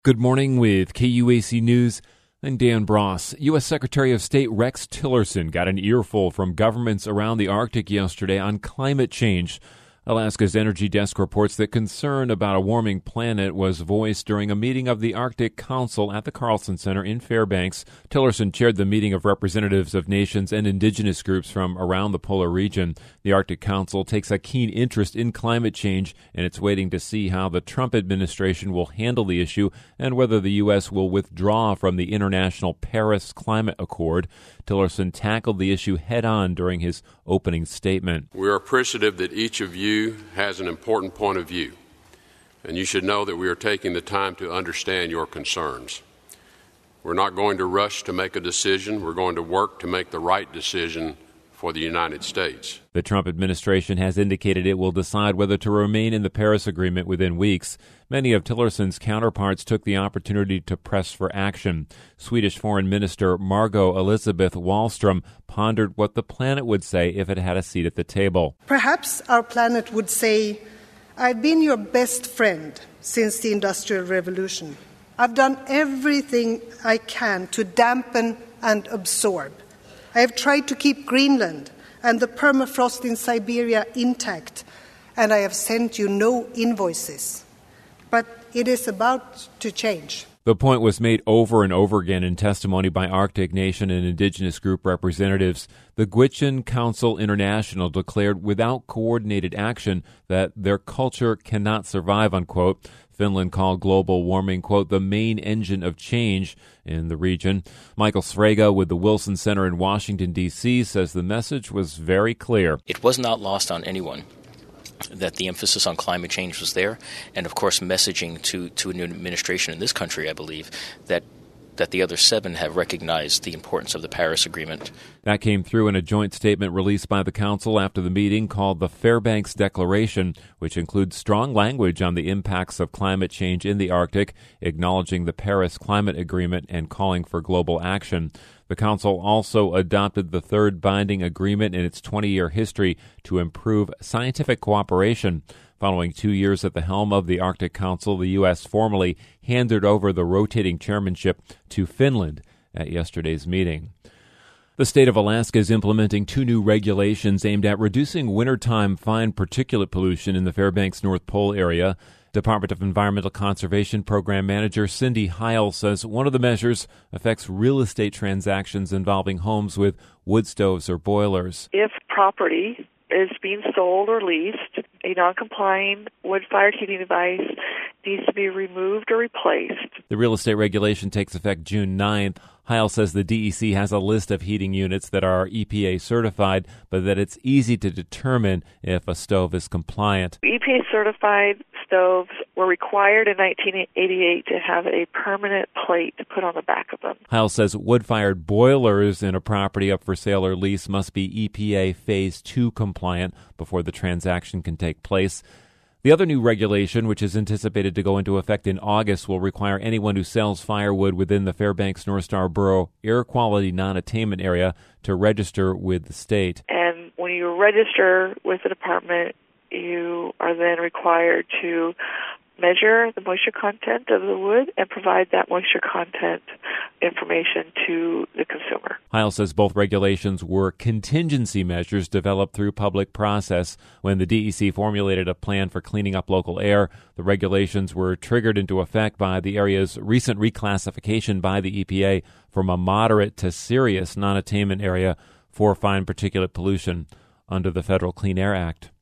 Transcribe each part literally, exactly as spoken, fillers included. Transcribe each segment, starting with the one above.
Good morning with K U A C News. I'm Dan Bross. U S. Secretary of State Rex Tillerson got an earful from governments around the Arctic yesterday on climate change. Alaska's Energy Desk reports that concern about a warming planet was voiced during a meeting of the Arctic Council at the Carlson Center in Fairbanks. Tillerson chaired the meeting of representatives of nations and indigenous groups from around the polar region. The Arctic Council takes a keen interest in climate change, and it's waiting to see how the Trump administration will handle the issue and whether the U S will withdraw from the International Paris Climate Accord. Tillerson tackled the issue head-on during his opening statement. We are appreciative that each of you has an important point of view, and you should know that we are taking the time to understand your concerns. We're not going to rush to make a decision. We're going to work to make the right decision for the United States. The Trump administration has indicated it will decide whether to remain in the Paris Agreement within weeks. Many of Tillerson's counterparts took the opportunity to press for action. Swedish Foreign Minister Margot Elisabeth Wallström pondered what the planet would say if it had a seat at the table. Perhaps our planet would say, I've been your best friend since the Industrial Revolution. I've done everything I can to dampen and absorb. I have tried to keep Greenland and the permafrost in Siberia intact, and I have sent you no invoices. But it is about to change. The point was made over and over again in testimony by Arctic Nation and indigenous group representatives. The Gwich'in Council International declared without coordinated action that their culture cannot survive, unquote. Finland called global warming, quote, the main engine of change in the region. Michael Svrega with the Wilson Center in Washington, D C says the message was very clear. It was not lost on anyone that the emphasis on climate change was there, and of course messaging to, to a new administration in this country, I believe, that that the other seven have recognized the importance of the Paris Agreement. That came through in a joint statement released by the Council after the meeting called the Fairbanks Declaration, which includes strong language on the impacts of climate change in the Arctic, acknowledging the Paris Climate Agreement and calling for global action. The Council also adopted the third binding agreement in its twenty-year history to improve scientific cooperation. Following two years at the helm of the Arctic Council, the U S formally handed over the rotating chairmanship to Finland at yesterday's meeting. The state of Alaska is implementing two new regulations aimed at reducing wintertime fine particulate pollution in the Fairbanks North Pole area. Department of Environmental Conservation Program Manager Cindy Heil says one of the measures affects real estate transactions involving homes with wood stoves or boilers. If property is being sold or leased, a non-complying wood-fired heating device needs to be removed or replaced. The real estate regulation takes effect June ninth. Heil says the D E C has a list of heating units that are E P A certified, but that it's easy to determine if a stove is compliant. E P A certified stoves were required in nineteen eighty-eight to have a permanent plate to put on the back of them. Heil says wood-fired boilers in a property up for sale or lease must be E P A Phase two compliant before the transaction can take place. The other new regulation, which is anticipated to go into effect in August, will require anyone who sells firewood within the Fairbanks North Star Borough Air Quality Non-Attainment Area to register with the state. And when you register with the department, you are then required to measure the moisture content of the wood and provide that moisture content information to the consumer. Heil says both regulations were contingency measures developed through public process. When the D E C formulated a plan for cleaning up local air, the regulations were triggered into effect by the area's recent reclassification by the E P A from a moderate to serious non-attainment area for fine particulate pollution under the Federal Clean Air Act.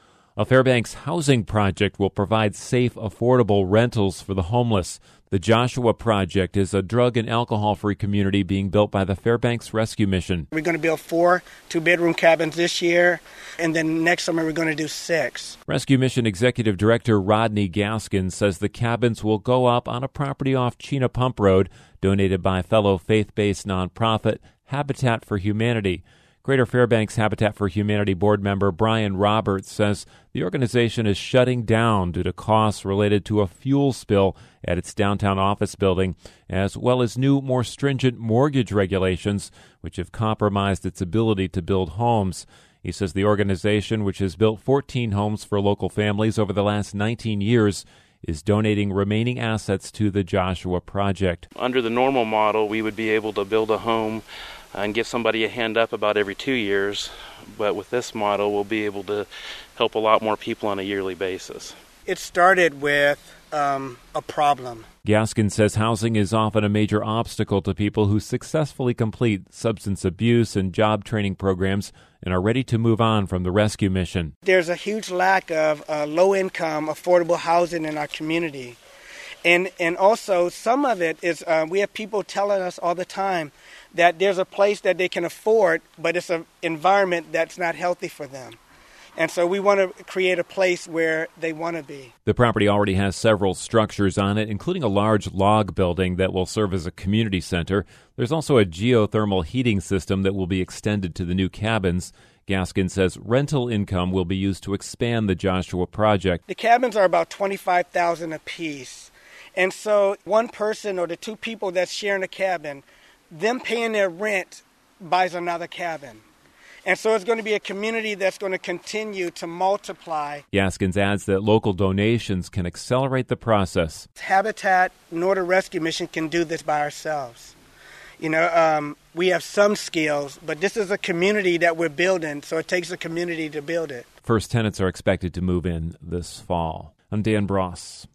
A Fairbanks housing project will provide safe, affordable rentals for the homeless. The Joshua Project is a drug and alcohol-free community being built by the Fairbanks Rescue Mission. We're going to build four two-bedroom cabins this year, and then next summer we're going to do six. Rescue Mission Executive Director Rodney Gaskin says the cabins will go up on a property off Chena Pump Road, donated by fellow faith-based nonprofit Habitat for Humanity. Greater Fairbanks Habitat for Humanity board member Brian Roberts says the organization is shutting down due to costs related to a fuel spill at its downtown office building, as well as new, more stringent mortgage regulations, which have compromised its ability to build homes. He says the organization, which has built fourteen homes for local families over the last nineteen years, is donating remaining assets to the Joshua Project. Under the normal model, we would be able to build a home and give somebody a hand up about every two years. But with this model, we'll be able to help a lot more people on a yearly basis. It started with um, a problem. Gaskin says housing is often a major obstacle to people who successfully complete substance abuse and job training programs and are ready to move on from the rescue mission. There's a huge lack of uh, low-income, affordable housing in our community. And and also some of it is uh, we have people telling us all the time that there's a place that they can afford, but it's an environment that's not healthy for them. And so we want to create a place where they want to be. The property already has several structures on it, including a large log building that will serve as a community center. There's also a geothermal heating system that will be extended to the new cabins. Gaskin says rental income will be used to expand the Joshua Project. The cabins are about twenty-five thousand dollars apiece. And so one person or the two people that's sharing a cabin, them paying their rent buys another cabin. And so it's going to be a community that's going to continue to multiply. Gaskins adds that local donations can accelerate the process. Habitat, Northern Rescue Mission can do this by ourselves. You know, um, we have some skills, but this is a community that we're building, so it takes a community to build it. First tenants are expected to move in this fall. I'm Dan Bross.